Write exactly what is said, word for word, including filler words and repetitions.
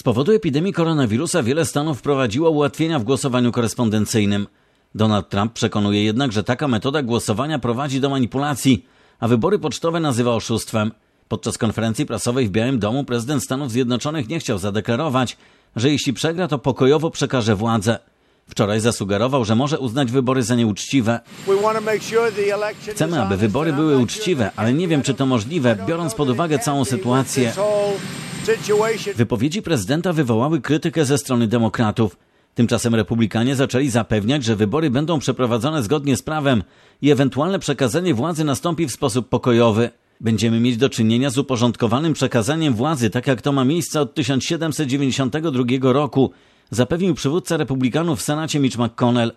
Z powodu epidemii koronawirusa wiele stanów wprowadziło ułatwienia w głosowaniu korespondencyjnym. Donald Trump przekonuje jednak, że taka metoda głosowania prowadzi do manipulacji, a wybory pocztowe nazywa oszustwem. Podczas konferencji prasowej w Białym Domu prezydent Stanów Zjednoczonych nie chciał zadeklarować, że jeśli przegra, to pokojowo przekaże władzę. Wczoraj zasugerował, że może uznać wybory za nieuczciwe. Chcemy, aby wybory były uczciwe, ale nie wiem, czy to możliwe, biorąc pod uwagę całą sytuację. Wypowiedzi prezydenta wywołały krytykę ze strony demokratów. Tymczasem republikanie zaczęli zapewniać, że wybory będą przeprowadzone zgodnie z prawem i ewentualne przekazanie władzy nastąpi w sposób pokojowy. Będziemy mieć do czynienia z uporządkowanym przekazaniem władzy, tak jak to ma miejsce od tysiąc siedemset dziewięćdziesiątego drugiego roku, zapewnił przywódca republikanów w Senacie Mitch McConnell.